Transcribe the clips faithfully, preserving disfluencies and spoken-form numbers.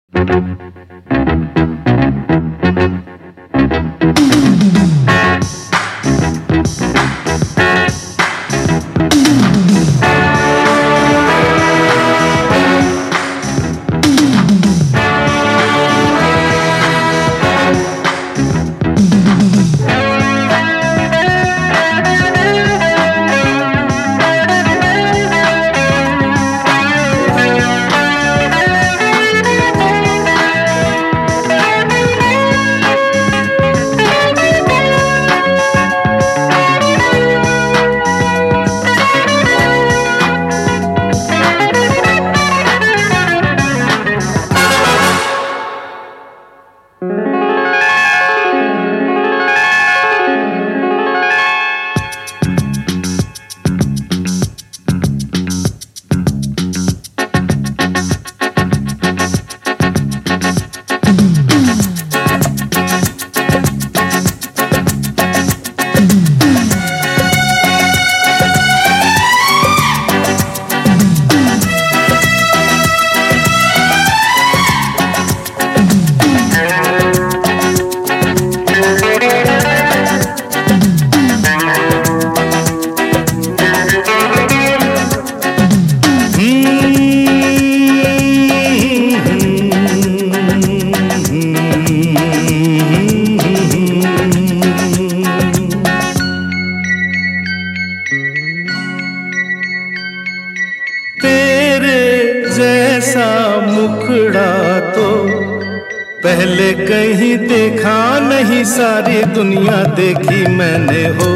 पहले कहीं देखा नहीं, सारी दुनिया देखी मैंने हो।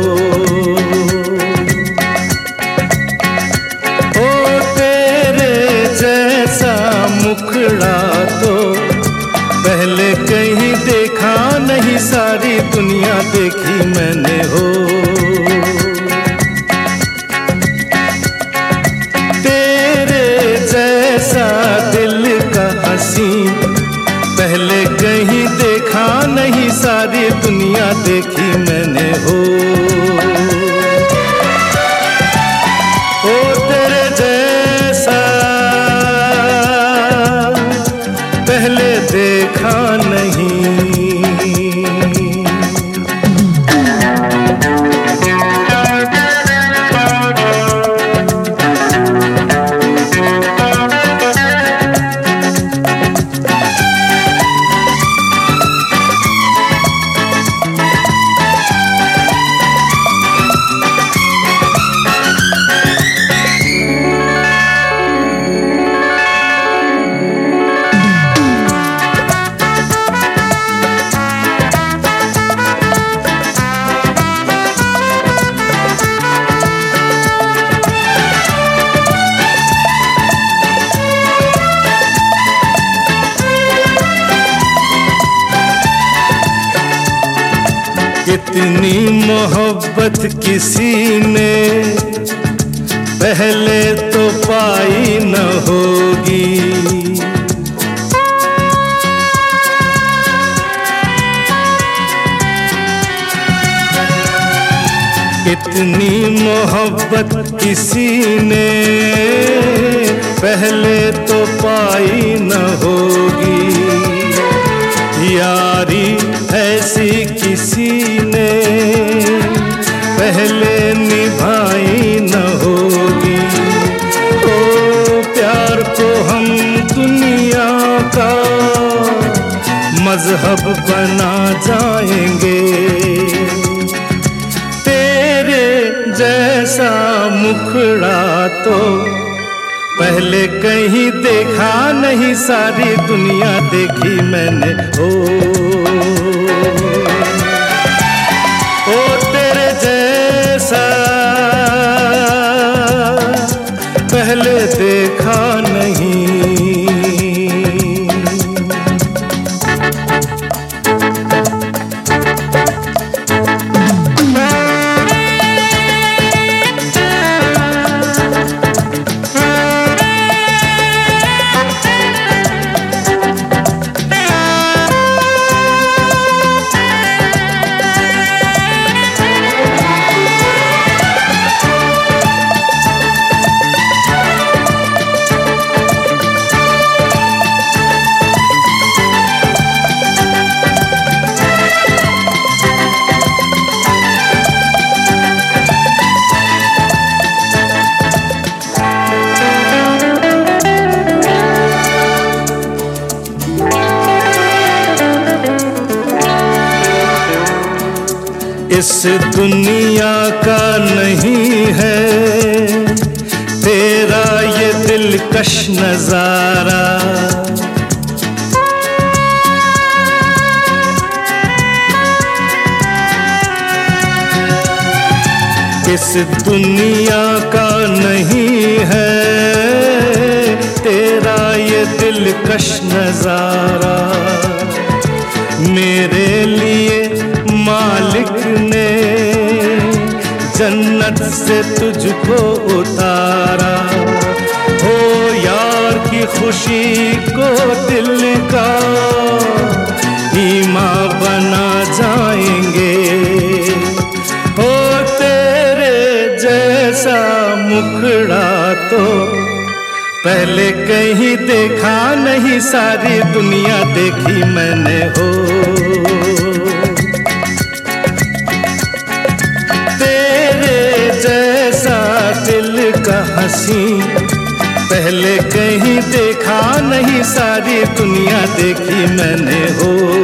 ओ तेरे जैसा मुखड़ा तो पहले कहीं देखा नहीं, सारी दुनिया देखी मैंने हो। तेरे जैसा दिल का हसीन पहले कहीं देखा नहीं, सारी दुनिया देखी मैंने हो। ओ तेरे जैसा पहले देखा नहीं। इतनी मोहब्बत किसी ने पहले तो पाई न होगी। इतनी मोहब्बत किसी ने पहले तो पाई न होगी। यारी ऐसी किसी ने पहले निभाई न होगी। ओ प्यार को हम दुनिया का मजहब बना जाएंगे। तेरे जैसा मुखड़ा तो पहले कहीं देखा नहीं, सारी दुनिया देखी मैंने हो। ओ तेरे जैसा पहले देखा नहीं। इस दुनिया का नहीं है तेरा ये दिलकश नजारा। इस दुनिया का नहीं है तेरा ये दिलकश नजारा। मेरे लिए मालिक ने जन्नत से तुझको उतारा। हो यार की खुशी को दिल का ईमा बना जाएंगे। हो तेरे जैसा मुखड़ा तो पहले कहीं देखा नहीं, सारी दुनिया देखी मैंने हो। तेरे जैसा दिल का हंसी पहले कहीं देखा नहीं, सारी दुनिया देखी मैंने हो।